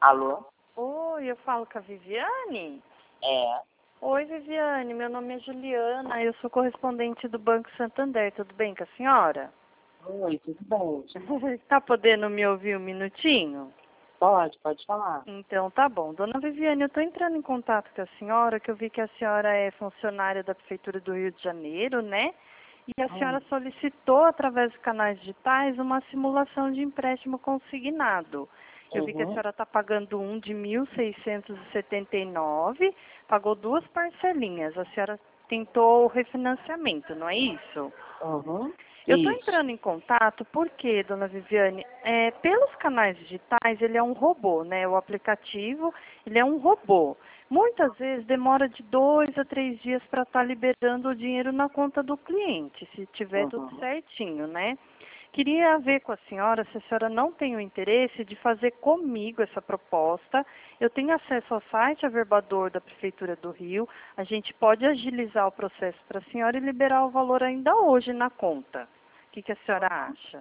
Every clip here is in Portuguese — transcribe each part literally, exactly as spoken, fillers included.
Alô? Oi, eu falo com a Viviane? É. Oi, Viviane, meu nome é Juliana, eu sou correspondente do Banco Santander, tudo bem com a senhora? Oi, tudo bem? Está podendo me ouvir um minutinho? Pode, pode falar. Então tá bom. Dona Viviane, eu estou entrando em contato com a senhora, que eu vi que a senhora é funcionária da Prefeitura do Rio de Janeiro, né? E a senhora Hum. solicitou, através dos canais digitais, uma simulação de empréstimo consignado. Eu vi que a Uhum. senhora está pagando um de mil seiscentos e setenta e nove, pagou duas parcelinhas. A senhora tentou o refinanciamento, não é isso? Uhum. Eu estou Isso. entrando em contato porque, dona Viviane, é, pelos canais digitais ele é um robô, né? O aplicativo, ele é um robô. Muitas vezes demora de dois a três dias para estar liberando o dinheiro na conta do cliente, se tiver tudo Uhum. certinho, né? Queria ver com a senhora se a senhora não tem o interesse de fazer comigo essa proposta. Eu tenho acesso ao site Averbador da Prefeitura do Rio. A gente pode agilizar o processo para a senhora e liberar o valor ainda hoje na conta. O que, que a senhora acha?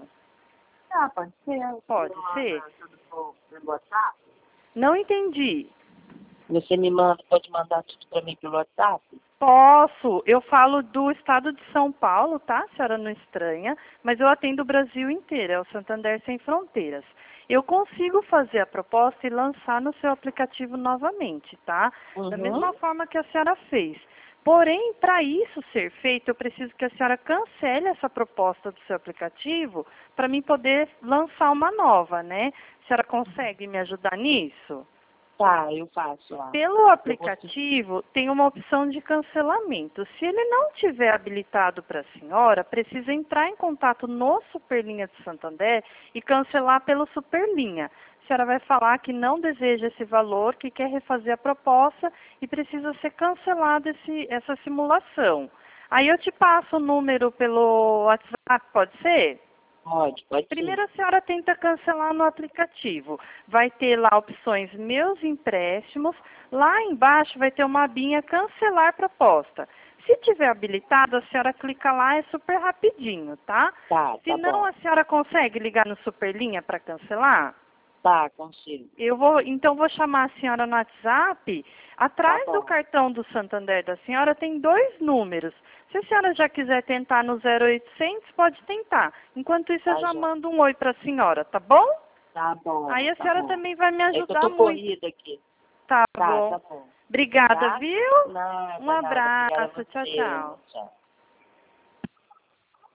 Ah, pode ser. Você Pode me ser? manda tudo por, pelo WhatsApp? Não entendi. Você me manda, pode mandar tudo pra mim pelo WhatsApp? Posso. Eu falo do estado de São Paulo, tá? A senhora não estranha, mas eu atendo o Brasil inteiro, é o Santander Sem Fronteiras. Eu consigo fazer a proposta e lançar no seu aplicativo novamente, tá? Da Uhum. mesma forma que a senhora fez. Porém, para isso ser feito, eu preciso que a senhora cancele essa proposta do seu aplicativo para mim poder lançar uma nova, né? A senhora consegue me ajudar nisso? Tá, eu faço lá. Pelo Eu consigo. aplicativo, tem uma opção de cancelamento. Se ele não tiver habilitado para a senhora, precisa entrar em contato no Superlinha de Santander e cancelar pelo Superlinha. A senhora vai falar que não deseja esse valor, que quer refazer a proposta e precisa ser cancelada esse, essa simulação. Aí eu te passo o número pelo WhatsApp, pode ser? Pode, pode Primeiro sim. a senhora tenta cancelar no aplicativo. Vai ter lá opções Meus Empréstimos. Lá embaixo vai ter uma abinha Cancelar Proposta. Se tiver habilitado, a senhora clica lá, é super rapidinho, tá? Tá, Se tá não, bom. a senhora consegue ligar no Superlinha para cancelar? Tá, consigo. Eu vou, então vou chamar a senhora no WhatsApp. Tá Atrás do bom. cartão do Santander da senhora tem dois números. Se a senhora já quiser tentar no zero oitocentos, pode tentar. Enquanto isso, eu Tá, já já. mando um oi para a senhora, tá bom? Tá bom, Aí a tá senhora bom. também vai me É que eu ajudar tô muito. corrida aqui. Tá Tá, bom. tá bom. Obrigada, Tá? viu? Um Nada, nada. Obrigada a abraço. Tchau, você. tchau. Tchau.